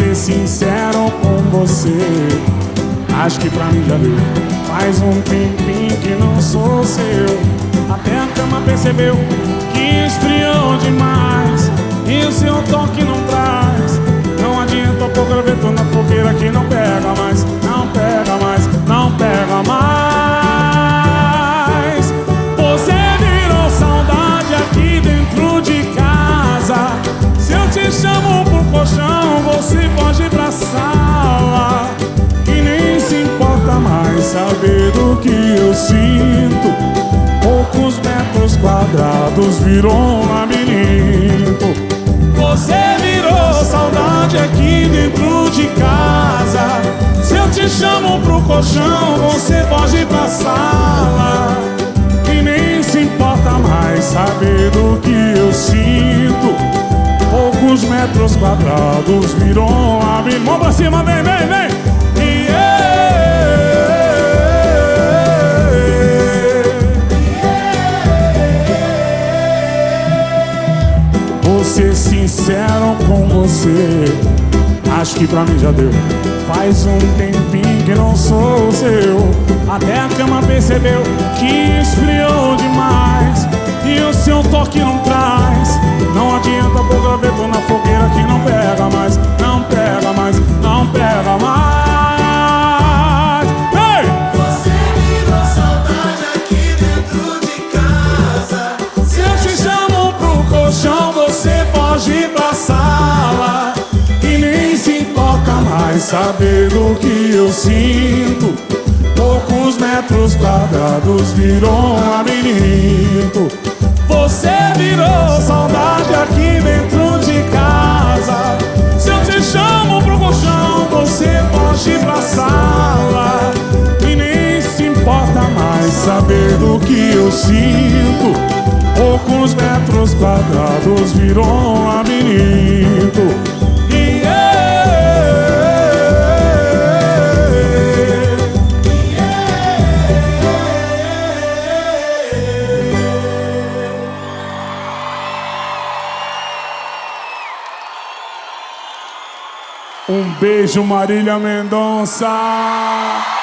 ser sincero com você, acho que pra mim já deu. Faz um tempinho que não sou seu. Até a cama percebeu que esfriou demais, e o seu toque não traz. Não adianta pôr graveto na fogueira que não pega mais. Não pega mais, não pega mais. Você virou saudade aqui dentro de casa. Se eu te chamo pro colchão, você foge pra sala, e nem se importa mais saber do que eu sinto. Poucos metros quadrados virou um labirinto. Você virou saudade aqui dentro de casa. Se eu te chamo pro colchão, você foge pra sala, e nem se importa mais saber do que eu sinto. Poucos metros quadrados virou um labirinto. Mão pra cima, vem, vem, vem. Vou ser sincero com você, acho que pra mim já deu. Faz um tempinho que não sou seu. Até a cama percebeu que esfriou demais, e o seu toque não traz. Não adianta pôr graveto na fogueira que não pega mais. Não pega mais, não pega mais. Ei! Você virou saudade aqui dentro de casa. Se eu te chamo pro colchão, você foge pra sala, e nem se importa mais saber do que eu sinto. Poucos metros quadrados virou um labirinto. Você virou saudade aqui dentro de casa. Se eu te chamo pro colchão, você foge pra sala, e nem se importa mais saber do que eu sinto. Poucos metros quadrados virou um labirinto. Um beijo, Marília Mendonça.